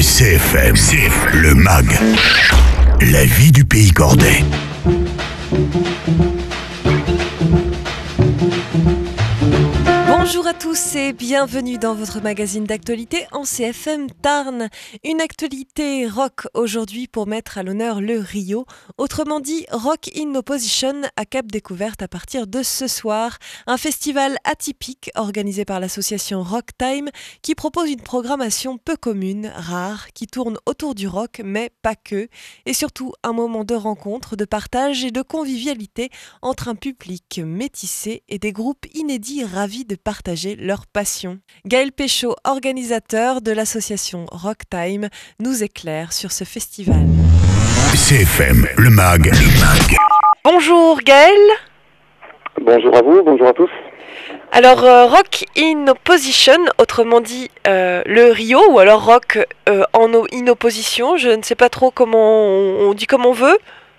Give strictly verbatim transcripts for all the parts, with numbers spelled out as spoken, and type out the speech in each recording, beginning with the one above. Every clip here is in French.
C F M, C F M, le mag, la vie du pays cordais. Bonjour à tous et bienvenue dans votre magazine d'actualité en C F M Tarn. Une actualité rock aujourd'hui pour mettre à l'honneur le Rio. Autrement dit, Rock in Opposition à Cap Découverte à partir de ce soir. Un festival atypique organisé par l'association Rock Time qui propose une programmation peu commune, rare, qui tourne autour du rock mais pas que. Et surtout un moment de rencontre, de partage et de convivialité entre un public métissé et des groupes inédits ravis de partager leur passion. Gaël Péchaud, organisateur de l'association Rock Time, nous éclaire sur ce festival. C F M, le mag, le mag. Bonjour Gaël. Bonjour à vous, bonjour à tous. Alors euh, Rock in Opposition, autrement dit euh, le Rio, ou alors Rock euh, en o- in Opposition, je ne sais pas trop comment on, on dit comme on veut.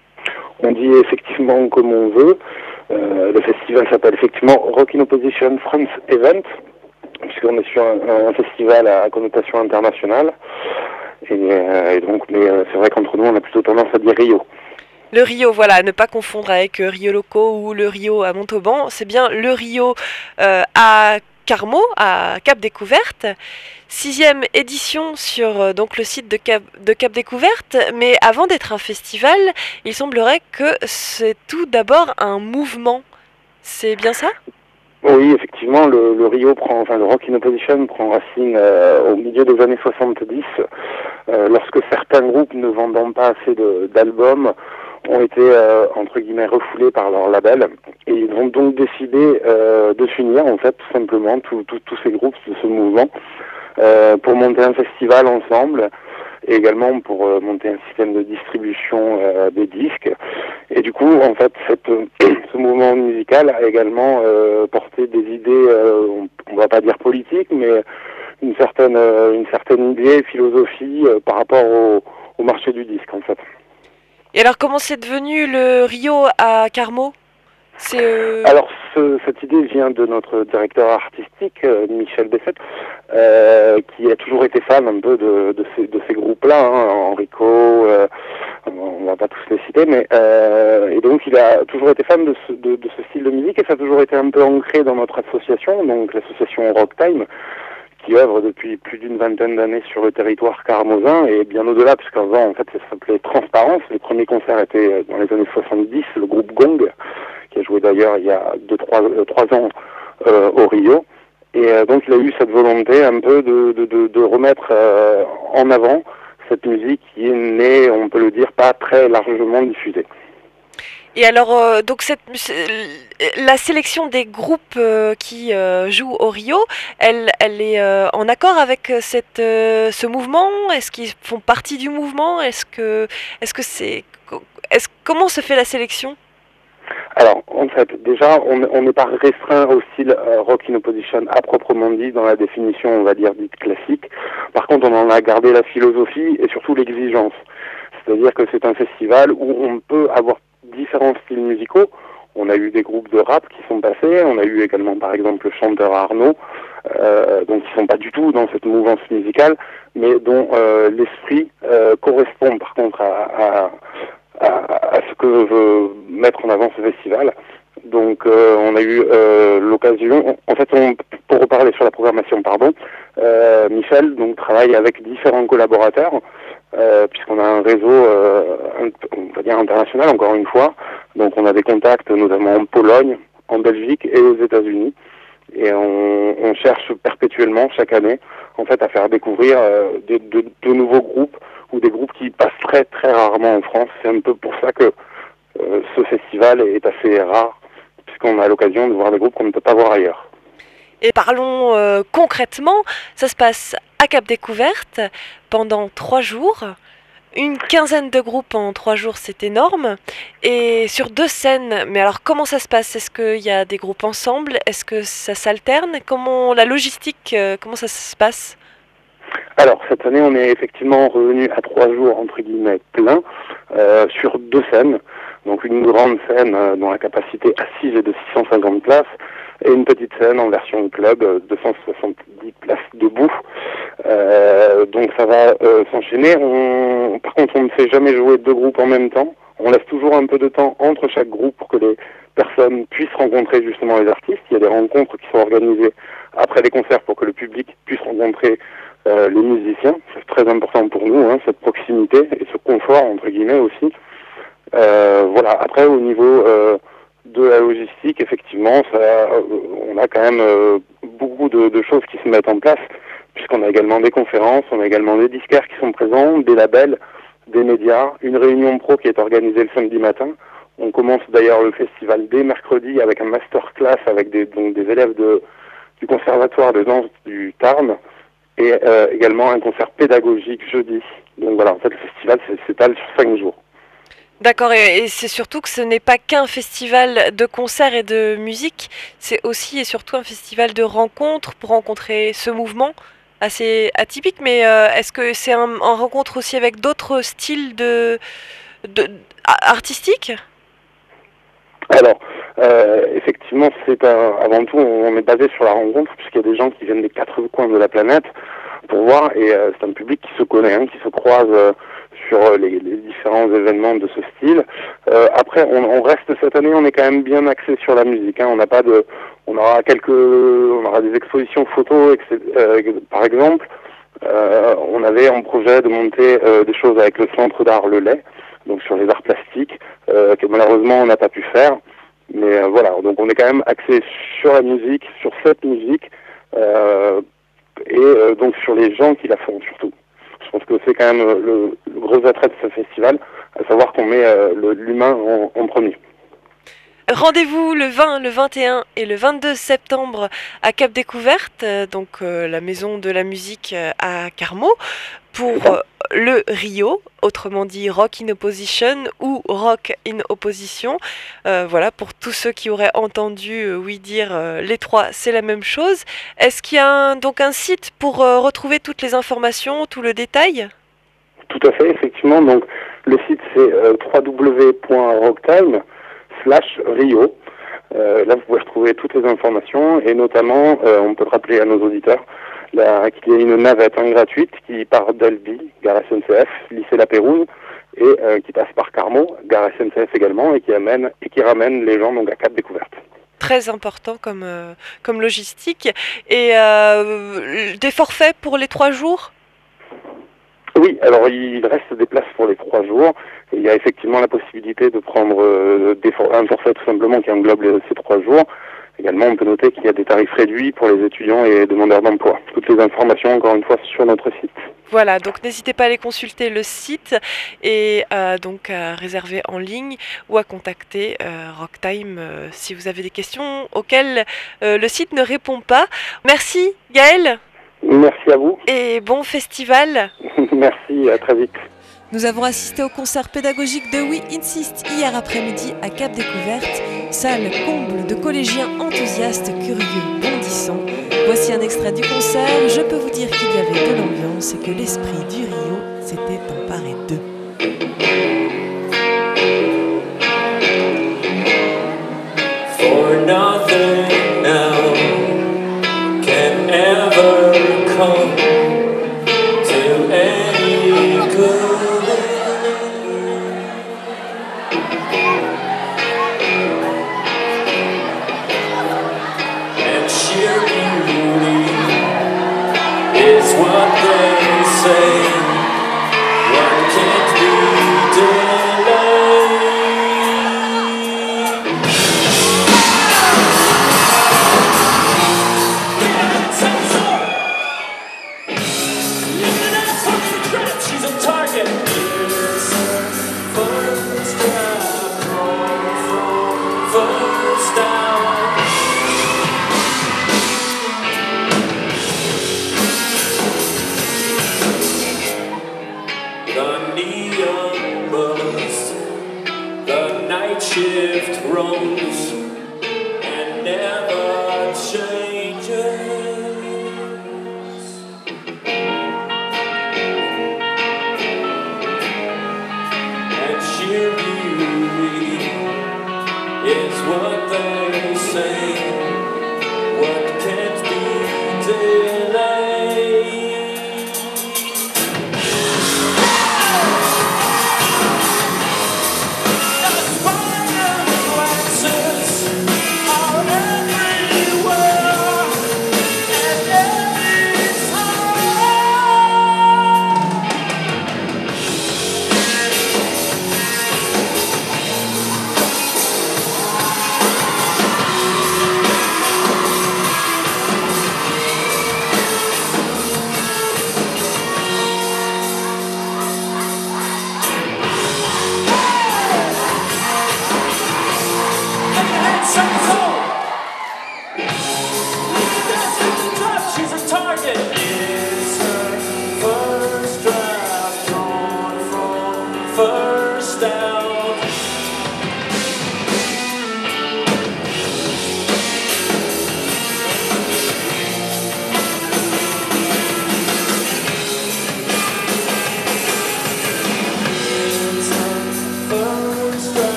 On dit effectivement comme on veut. Euh, le festival s'appelle effectivement Rock in Opposition France Event, puisqu'on est sur un, un festival à connotation internationale. Et, euh, et donc, mais euh, c'est vrai qu'entre nous, on a plutôt tendance à dire Rio. Le Rio, voilà, ne pas confondre avec euh, Rio Loco ou le Rio à Montauban. C'est bien le Rio euh, à Carmaux, à Cap Découverte. Sixième édition sur euh, donc le site de Cap, de Cap Découverte. Mais avant d'être un festival, il semblerait que c'est tout d'abord un mouvement. C'est bien ça ? Oui, effectivement, le, le Rio prend, enfin le Rock in Opposition prend racine euh, au milieu des années soixante-dix, euh, lorsque certains groupes ne vendant pas assez de, d'albums ont été euh, entre guillemets refoulés par leur label, et ils ont donc décidé euh, de s'unir en fait tout simplement tous tout, tous ces groupes de ce mouvement euh, pour monter un festival ensemble. Et également pour euh, monter un système de distribution euh, des disques. Et du coup, en fait, cette, euh, ce mouvement musical a également euh, porté des idées, euh, on, on va pas dire politiques, mais une certaine, euh, une certaine idée, philosophie euh, par rapport au, au marché du disque, en fait. Et alors, comment c'est devenu le Rio à Carmaux ? C'est euh... Alors, ce, cette idée vient de notre directeur artistique, euh, Michel Bessette, euh, qui a toujours été fan un peu de, de ces, de ces groupes-là, hein, Enrico, euh, on va pas tous les citer, mais euh, et donc il a toujours été fan de ce, de, de ce style de musique, et ça a toujours été un peu ancré dans notre association, donc l'association Rock Time, qui œuvre depuis plus d'une vingtaine d'années sur le territoire carmosin, et bien au-delà, puisqu'avant, en fait, ça s'appelait Transparence. Les premiers concerts étaient dans les années soixante-dix, le groupe Gong, qui a joué d'ailleurs il y a deux, trois, euh, trois ans euh, au Rio. Et euh, donc il a eu cette volonté un peu de, de, de, de remettre euh, en avant cette musique qui est née, on peut le dire, pas très largement diffusée. Et alors, euh, donc cette, la sélection des groupes euh, qui euh, jouent au Rio, elle, elle est euh, en accord avec cette, euh, ce mouvement ? Est-ce qu'ils font partie du mouvement ? Est-ce que, est-ce que c'est, est-ce, comment se fait la sélection ? Alors, en fait, déjà, on n'est pas restreint au style euh, Rock in Opposition à proprement dit dans la définition, on va dire, dite classique. Par contre, on en a gardé la philosophie et surtout l'exigence. C'est-à-dire que c'est un festival où on peut avoir différents styles musicaux. On a eu des groupes de rap qui sont passés, on a eu également par exemple le chanteur Arnaud, euh, donc qui sont pas du tout dans cette mouvance musicale, mais dont euh, l'esprit euh, correspond par contre à, à, à, à ce que veut mettre en avant ce festival. Donc euh, on a eu euh, l'occasion, en fait on, pour reparler sur la programmation, pardon, euh, Michel donc travaille avec différents collaborateurs, euh, puisqu'on a un réseau, euh, on va dire international encore une fois, donc on a des contacts notamment en Pologne, en Belgique et aux États-Unis, et on, on cherche perpétuellement chaque année en fait à faire découvrir euh, de, de, de nouveaux groupes ou des groupes qui passent très très rarement en France. C'est un peu pour ça que euh, ce festival est assez rare, puisqu'on a l'occasion de voir des groupes qu'on ne peut pas voir ailleurs. Et parlons euh, concrètement, ça se passe à Cap Découverte pendant trois jours. Une quinzaine de groupes en trois jours, c'est énorme. Et sur deux scènes, mais alors comment ça se passe ? Est-ce qu'il y a des groupes ensemble ? Est-ce que ça s'alterne ? Comment la logistique, euh, comment ça se passe ? Alors, cette année, on est effectivement revenu à trois jours, entre guillemets, pleins, euh, sur deux scènes. Donc une grande scène euh, dont la capacité assise est de six cent cinquante places et une petite scène en version club, euh, deux cent soixante-dix places debout. Euh, donc ça va euh, s'enchaîner. On... Par contre, on ne fait jamais jouer deux groupes en même temps. On laisse toujours un peu de temps entre chaque groupe pour que les personnes puissent rencontrer justement les artistes. Il y a des rencontres qui sont organisées après les concerts pour que le public puisse rencontrer euh, les musiciens. C'est très important pour nous, hein, cette proximité et ce confort, entre guillemets, aussi. Euh, voilà. Après, au niveau euh, de la logistique, effectivement, ça, euh, on a quand même euh, beaucoup de, de choses qui se mettent en place, puisqu'on a également des conférences, on a également des disquaires qui sont présents, des labels, des médias, une réunion pro qui est organisée le samedi matin. On commence d'ailleurs le festival dès mercredi avec un masterclass avec des, donc des élèves de, du conservatoire de danse du Tarn et euh, également un concert pédagogique jeudi. Donc voilà, en fait le festival s'étale sur cinq jours. D'accord, et, et c'est surtout que ce n'est pas qu'un festival de concerts et de musique, c'est aussi et surtout un festival de rencontres pour rencontrer ce mouvement assez atypique, mais euh, est-ce que c'est un, en rencontre aussi avec d'autres styles de, de, artistiques ? Alors, euh, effectivement, c'est un, avant tout, on est basé sur la rencontre, puisqu'il y a des gens qui viennent des quatre coins de la planète pour voir, et euh, c'est un public qui se connaît, hein, qui se croise euh, sur les, les différents événements de ce style. Euh, après, on, on reste cette année, on est quand même bien axé sur la musique. Hein, on n'a pas de, on aura quelques, on aura des expositions photos, euh, par exemple. Euh, on avait en projet de monter euh, des choses avec le Centre d'art Le Lait, donc sur les arts plastiques, euh, que malheureusement on n'a pas pu faire. Mais euh, voilà, donc on est quand même axé sur la musique, sur cette musique, euh, et euh, donc sur les gens qui la font surtout. Je pense que c'est quand même le, le gros attrait de ce festival, à savoir qu'on met euh, le, l'humain en, en premier. Rendez-vous le vingt, le vingt et un et le vingt-deux septembre à Cap Découverte, donc euh, la maison de la musique à Carmaux, pour euh, le Rio, autrement dit Rock in Opposition ou Rock in Opposition. Euh, voilà, pour tous ceux qui auraient entendu euh, oui dire euh, les trois, c'est la même chose. Est-ce qu'il y a un, donc un site pour euh, retrouver toutes les informations, tout le détail ? Tout à fait, effectivement. Donc le site c'est euh, w w w point rocktime slash Rio. Euh, là, vous pouvez retrouver toutes les informations et notamment, euh, on peut rappeler à nos auditeurs là, qu'il y a une navette hein, gratuite qui part d'Albi, gare S N C F, lycée La Pérouse, et euh, qui passe par Carmaux, gare S N C F également, et qui amène et qui ramène les gens donc à Cap Découverte. Très important comme euh, comme logistique. Et euh, des forfaits pour les trois jours ? Oui, alors il reste des places pour les trois jours. Et il y a effectivement la possibilité de prendre euh, des for- un forfait tout simplement qui englobe les, ces trois jours. Également, on peut noter qu'il y a des tarifs réduits pour les étudiants et demandeurs d'emploi. Toutes les informations, encore une fois, sur notre site. Voilà, donc n'hésitez pas à aller consulter le site et euh, donc à réserver en ligne ou à contacter euh, Rocktime euh, si vous avez des questions auxquelles euh, le site ne répond pas. Merci Gaël. Merci à vous. Et bon festival. Merci, à très vite. Nous avons assisté au concert pédagogique de We Insist hier après-midi à Cap Découverte, salle comble de collégiens enthousiastes, curieux, bondissants. Voici un extrait du concert. Je peux vous dire qu'il y avait de l'ambiance et que l'esprit du Rio s'était emparé d'eux. For nothing now can ever come to any good. And sheer beauty is what they say. What can't be delayed. She's a target.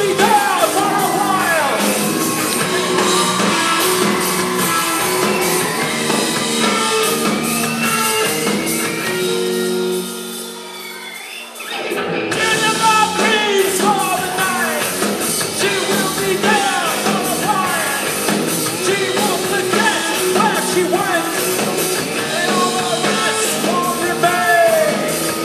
be there for a while. In the mouthpiece for the night, she will be there for a while. She won't forget where she went, and all the rest won't remain.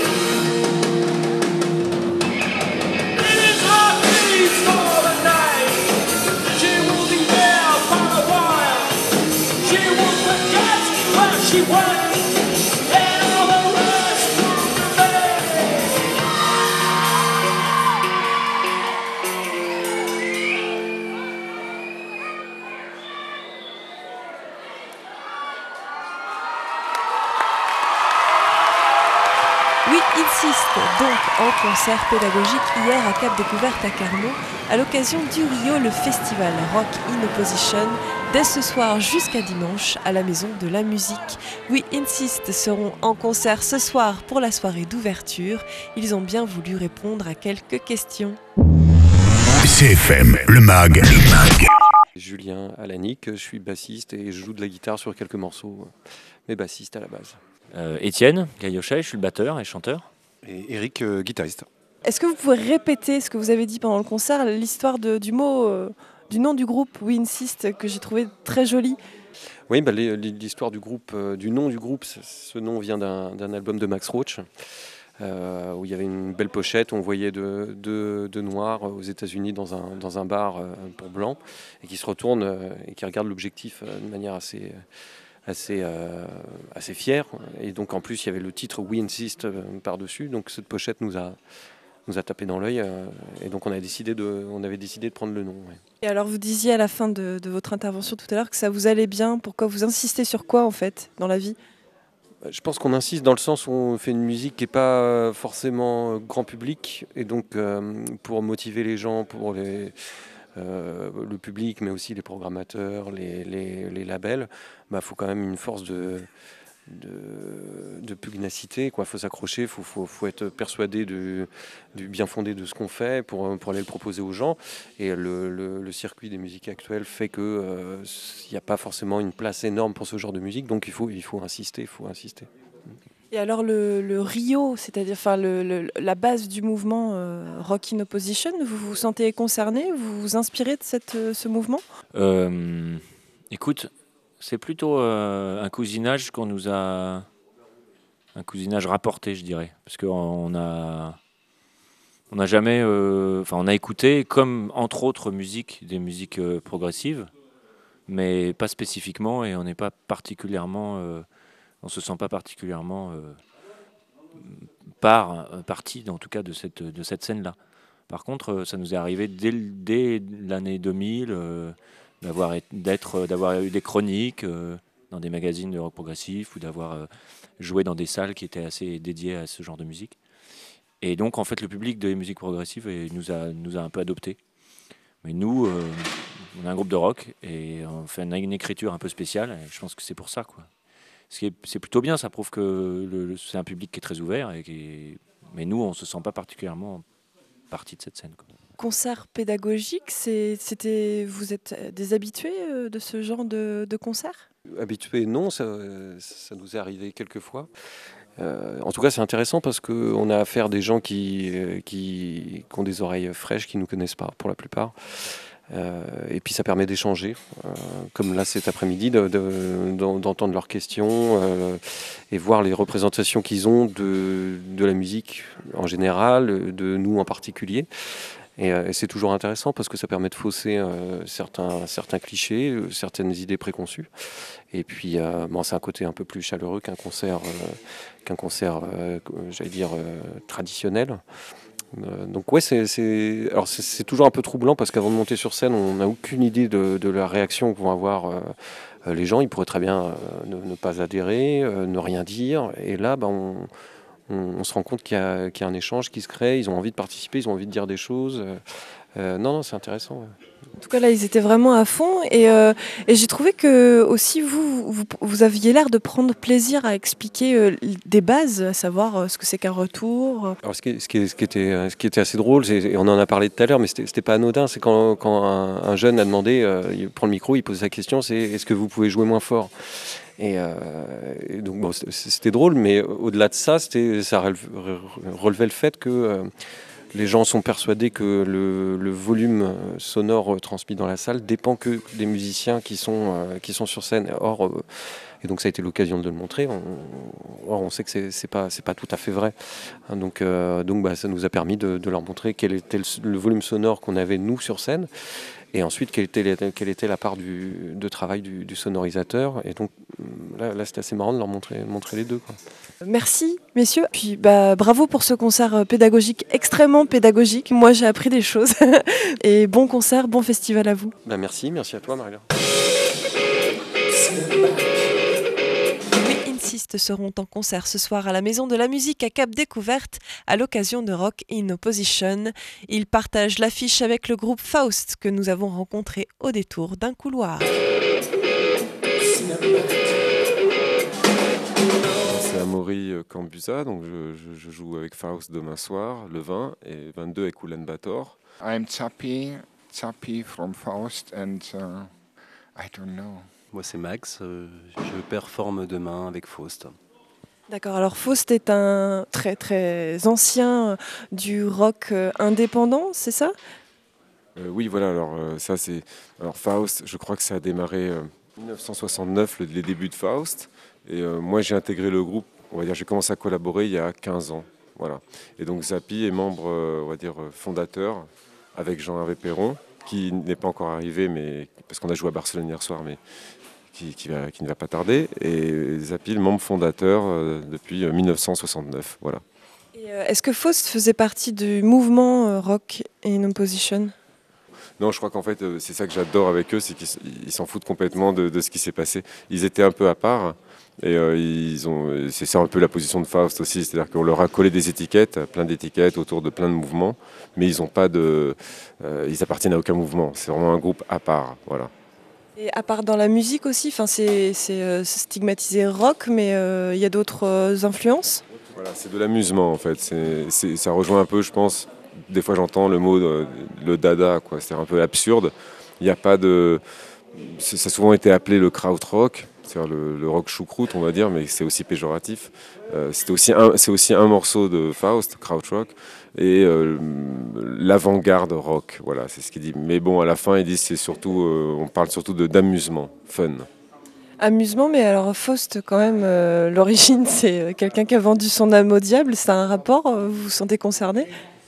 It is her peace for the night. She will be there for a while. She won't forget where she went, and all the rest won't remain. We Insist, donc en concert pédagogique hier à Cap Découverte à Carmaux, à l'occasion du Rio, le festival Rock in Opposition, dès ce soir jusqu'à dimanche à la Maison de la Musique. We Insist seront en concert ce soir pour la soirée d'ouverture. Ils ont bien voulu répondre à quelques questions. C F M, le mag, le mag. Julien Alanic, je suis bassiste et je joue de la guitare sur quelques morceaux, mais bassiste à la base. Euh, Étienne Gaillochet, je suis le batteur et chanteur. Et Eric, euh, guitariste. Est-ce que vous pouvez répéter ce que vous avez dit pendant le concert, l'histoire de- du mot, euh, du nom du groupe We Insist, que j'ai trouvé très joli? Oui, bah, les- l'histoire du groupe, euh, du nom du groupe, ce, ce nom vient d'un d'un album de Max Roach, euh, où il y avait une belle pochette, on voyait deux de, de noirs aux États-Unis dans un, dans un bar euh, pour blancs, et qui se retournent euh, et qui regardent l'objectif euh, de manière assez, assez, euh, assez fière. Et donc en plus, il y avait le titre We Insist euh, par-dessus, donc cette pochette nous a, nous a tapé dans l'œil, euh, et donc on, a décidé de, on avait décidé de prendre le nom. Ouais. Et alors vous disiez à la fin de, de votre intervention tout à l'heure que ça vous allait bien. Pourquoi vous insistez sur quoi en fait dans la vie? Je pense qu'on insiste dans le sens où on fait une musique qui n'est pas forcément grand public, et donc euh, pour motiver les gens, pour les, euh, le public, mais aussi les programmateurs, les, les, les labels, bah, faut quand même une force de, de, de pugnacité, quoi. Faut s'accrocher, faut, faut, faut être persuadé du, du bien fondé de ce qu'on fait pour, pour aller le proposer aux gens. Et le, le, le circuit des musiques actuelles fait que euh, il n'y a pas forcément une place énorme pour ce genre de musique, donc il faut, il faut insister, il faut insister. Et alors le, le Rio, c'est-à-dire enfin le, le- la base du mouvement euh, Rock in Opposition, vous vous sentez concerné? Vous vous inspirez de cette, euh, ce mouvement? Euh, écoute, c'est plutôt euh, un cousinage qu'on nous a... Un cousinage rapporté, je dirais. Parce qu'on a... On n'a jamais... euh, Enfin, on a écouté, comme entre autres musiques, des musiques euh, progressives, mais pas spécifiquement, et on n'est pas particulièrement... euh, on se sent pas particulièrement euh, par, euh, partie, en tout cas, de cette, de cette scène-là. Par contre, euh, ça nous est arrivé dès, l- dès l'année deux mille euh, d'avoir, et- d'être, d'avoir eu des chroniques euh, dans des magazines de rock progressif, ou d'avoir euh, joué dans des salles qui étaient assez dédiées à ce genre de musique. Et donc, en fait, le public des musiques progressives eh, nous a, nous a un peu adoptés. Mais nous, euh, on est un groupe de rock et on fait une, une écriture un peu spéciale. Et je pense que c'est pour ça, quoi. Ce qui est, c'est plutôt bien, ça prouve que le- le- c'est un public qui est très ouvert. Et qui est- mais nous, on ne se sent pas particulièrement partie de cette scène, quoi. Concert pédagogique, c'est- c'était, vous êtes euh, des habitués euh, de ce genre de, de concert? Habitué, non, ça, ça nous est arrivé quelques fois. Euh, en tout cas, c'est intéressant parce qu'on a affaire à des gens qui, euh, qui, qui ont des oreilles fraîches, qui ne nous connaissent pas pour la plupart. Euh, et puis ça permet d'échanger, euh, comme là cet après-midi, de- de- d'en- d'entendre leurs questions euh, et voir les représentations qu'ils ont de, de la musique en général, de nous en particulier. Et, euh, et c'est toujours intéressant parce que ça permet de fausser euh, certains, certains clichés, euh, certaines idées préconçues. Et puis, euh, bon, c'est un côté un peu plus chaleureux qu'un concert, euh, qu'un concert, euh, j'allais dire, euh, traditionnel. Euh, donc ouais, c'est, c'est, alors c'est, c'est toujours un peu troublant parce qu'avant de monter sur scène, on n'a aucune idée de, de la réaction que vont avoir euh, euh, les gens. Ils pourraient très bien euh, ne, ne pas adhérer, euh, ne rien dire. Et là, ben, on, on, on se rend compte qu'il y, a, qu'il y a un échange qui se crée. Ils ont envie de participer, ils ont envie de dire des choses. Euh, euh, non, non, c'est intéressant. Ouais. En tout cas, là, ils étaient vraiment à fond. Et, euh, et j'ai trouvé que aussi, vous, vous, vous aviez l'air de prendre plaisir à expliquer euh, des bases, à savoir euh, ce que c'est qu'un retour. Alors, ce, qui, ce, qui, ce, qui était, ce qui était assez drôle, et on en a parlé tout à l'heure, mais c'était, c'était pas anodin, c'est quand, quand un, un jeune a demandé, euh, il prend le micro, il pose sa question, c'est est-ce que vous pouvez jouer moins fort ? Et, euh, et donc bon, c'était, c'était drôle, mais au-delà de ça, c'était, ça relevait le fait que euh, les gens sont persuadés que le, le volume sonore transmis dans la salle dépend que des musiciens qui sont, euh, qui sont sur scène. Or, euh, et donc ça a été l'occasion de le montrer. On, or, on sait que c'est, c'est pas, c'est pas tout à fait vrai. Hein, donc, euh, donc bah, ça nous a permis de, de leur montrer quel était le, le volume sonore qu'on avait nous sur scène. Et ensuite, quelle était, quelle était la part du, de travail du, du sonorisateur. Et donc, là, là c'était assez marrant de leur montrer, montrer les deux, quoi. Merci, messieurs. Puis, bah, bravo pour ce concert pédagogique, extrêmement pédagogique. Moi, j'ai appris des choses. Et bon concert, bon festival à vous. Bah, merci, merci à toi, Marie-Laure. Seront en concert ce soir à la Maison de la Musique à Cap Découverte à l'occasion de Rock in Opposition. Ils partagent l'affiche avec le groupe Faust que nous avons rencontré au détour d'un couloir. C'est Amaury Cambusa, donc je, je, je joue avec Faust demain soir, le vingt, et vingt-deux avec Ulaanbaatar. I'm Tsapi, Tsapi from Faust, and uh, I don't know. Moi c'est Max, euh, je performe demain avec Faust. D'accord, alors Faust est un très très ancien du rock euh, indépendant, c'est ça ? euh, Oui, voilà, alors euh, ça c'est... Alors Faust, je crois que ça a démarré en euh, dix-neuf cent soixante-neuf, le, les débuts de Faust, et euh, moi j'ai intégré le groupe, on va dire, j'ai commencé à collaborer il y a quinze ans, voilà. Et donc Tsapi est membre, euh, on va dire, fondateur, avec Jean-Hervé Perron, qui n'est pas encore arrivé, mais parce qu'on a joué à Barcelone hier soir, mais... Qui, qui, va, qui ne va pas tarder, et Tsapi, le membre fondateur euh, depuis euh, dix-neuf cent soixante-neuf. Voilà. Et euh, est-ce que Faust faisait partie du mouvement euh, Rock in Opposition ? Non, je crois qu'en fait, euh, c'est ça que j'adore avec eux, c'est qu'ils ils s'en foutent complètement de, de ce qui s'est passé. Ils étaient un peu à part, et euh, ils ont, c'est ça un peu la position de Faust aussi, c'est-à-dire qu'on leur a collé des étiquettes, plein d'étiquettes autour de plein de mouvements, mais ils ont pas de, euh, ils appartiennent à aucun mouvement. C'est vraiment un groupe à part, voilà. Et à part dans la musique aussi, enfin c'est, c'est, euh, c'est stigmatisé rock, mais il euh, y a d'autres euh, influences ? Voilà, c'est de l'amusement en fait. C'est, c'est, ça rejoint un peu, je pense, des fois j'entends le mot, de, le dada, quoi. C'est un peu absurde. Il n'y a pas de... C'est, ça a souvent été appelé le krautrock, c'est-à-dire le, le rock choucroute, on va dire, mais c'est aussi péjoratif. Euh, c'était aussi un, c'est aussi un morceau de Faust, krautrock, et euh, l'avant-garde rock, voilà, c'est ce qu'il dit. Mais bon, à la fin, ils disent c'est surtout, euh, on parle surtout de d'amusement, fun. Amusement, mais alors Faust, quand même, euh, l'origine, c'est quelqu'un qui a vendu son âme au diable. C'est un rapport, vous vous sentez concerné ?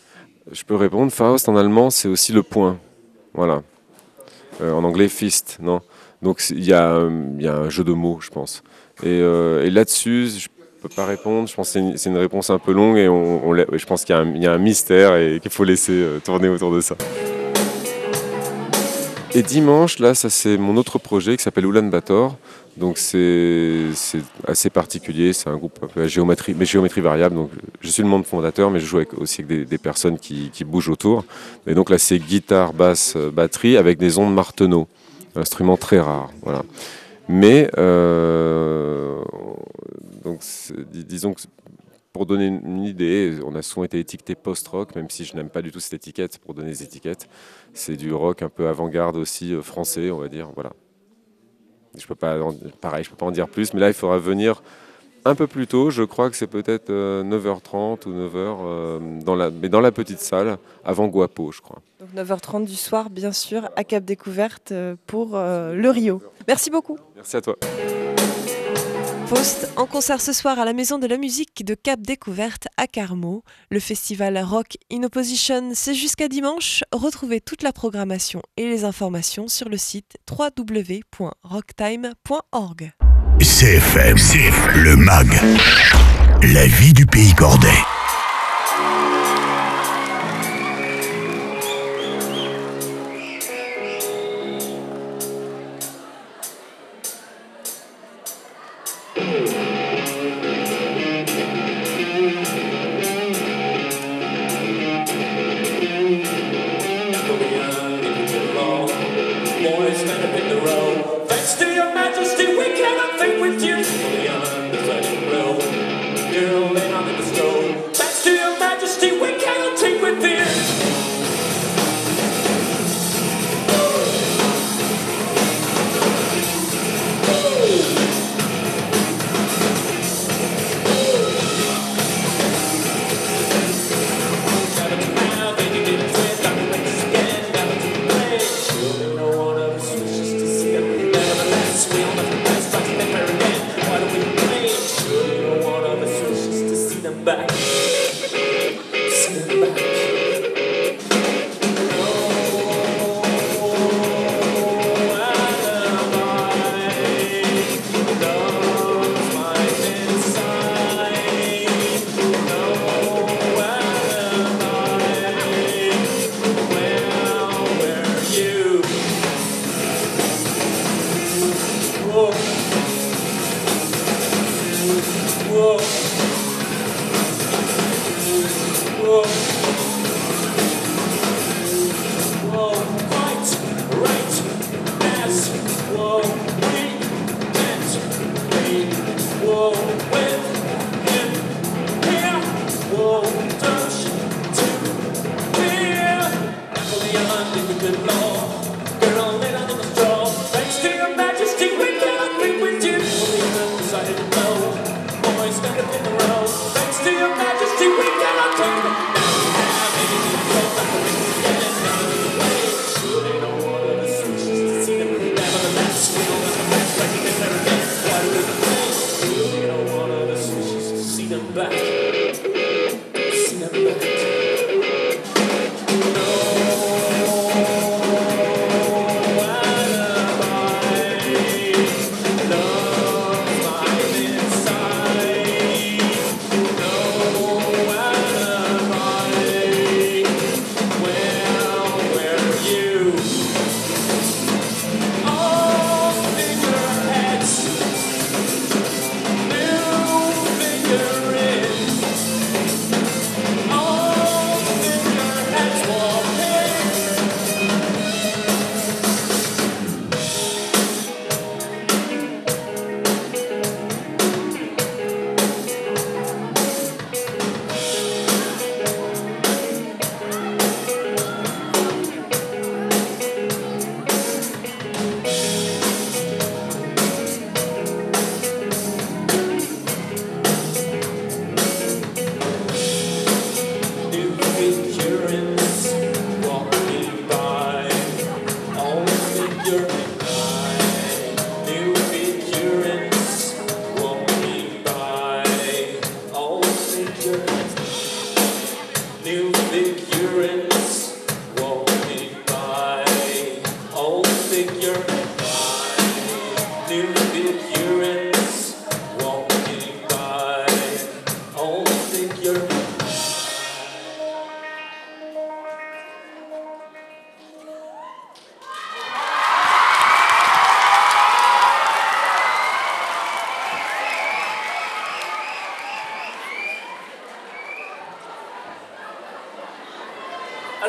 Je peux répondre. Faust en allemand, c'est aussi le poing, voilà. Euh, en anglais, fist, non. Donc il y, euh, y a un jeu de mots, je pense. Et, euh, et là-dessus, je ne peux pas répondre. Je pense que c'est une, c'est une réponse un peu longue et on, on, je pense qu'il y a, un, il y a un mystère et qu'il faut laisser euh, tourner autour de ça. Et dimanche, là, ça c'est mon autre projet qui s'appelle Ulaanbaatar. Donc c'est, c'est assez particulier, c'est un groupe un peu à géométrie, mais géométrie variable. Donc je suis le membre fondateur, mais je joue avec, aussi avec des, des personnes qui, qui bougent autour. Et donc là, c'est guitare, basse, batterie avec des ondes Martenot, un instrument très rare. Voilà. Mais euh, donc dis, disons que pour donner une idée, on a souvent été étiqueté post-rock, même si je n'aime pas du tout cette étiquette. Pour donner des étiquettes, c'est du rock un peu avant-garde aussi, français, on va dire. Voilà. Je peux pas, pareil, je peux pas en dire plus, mais là il faudra venir un peu plus tôt. Je crois que c'est peut-être neuf heures trente ou neuf heures, euh, dans la, mais dans la petite salle, avant Guapo, je crois. Donc neuf heures trente du soir, bien sûr, à Cap Découverte pour euh, le Rio. Merci beaucoup. Merci à toi. Faust en concert ce soir à la Maison de la Musique de Cap Découverte à Carmaux. Le festival Rock in Opposition, c'est jusqu'à dimanche. Retrouvez toute la programmation et les informations sur le site w w w point rocktime point org. C F M, C F M, le mag, la vie du pays cordais.